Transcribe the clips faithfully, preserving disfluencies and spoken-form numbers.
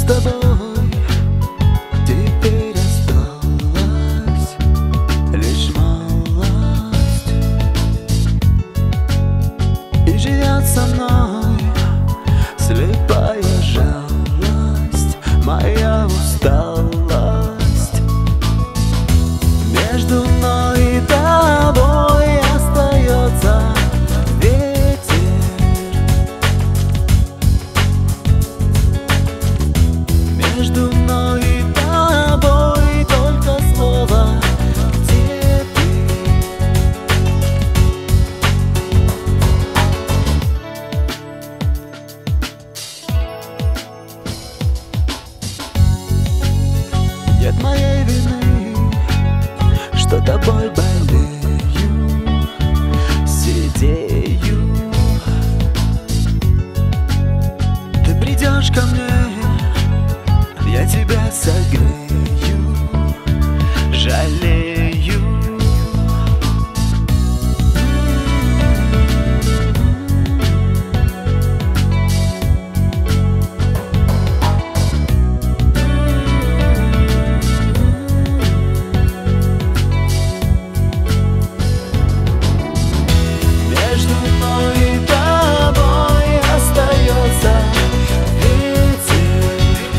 с тобой теперь осталась лишь малость, и живет со мной слепая жалость, моя усталость. Между мной и тобой остается ветер, между мной и тобой только слово «где ты?». Нет моей вины, что тобой болею, сидею. Ты придешь ко мне, я тебя согрею, жалею. Между мной и тобой остается ветер,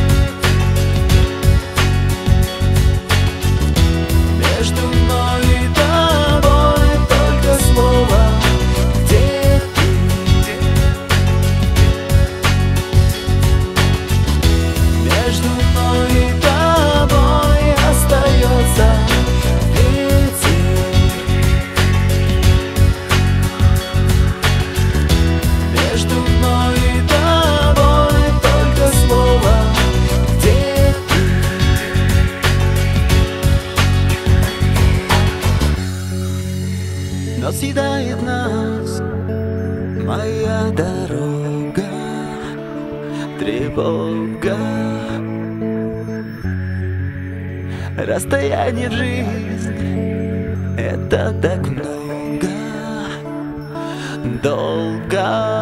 между мной и тобой только слово «где ты?». Между мной и тобой остается ветер, между мной и тобой только слово «где ты?». Но съедает нас моя дорога, тревога. Расстояние в жизнь — это так много, долго.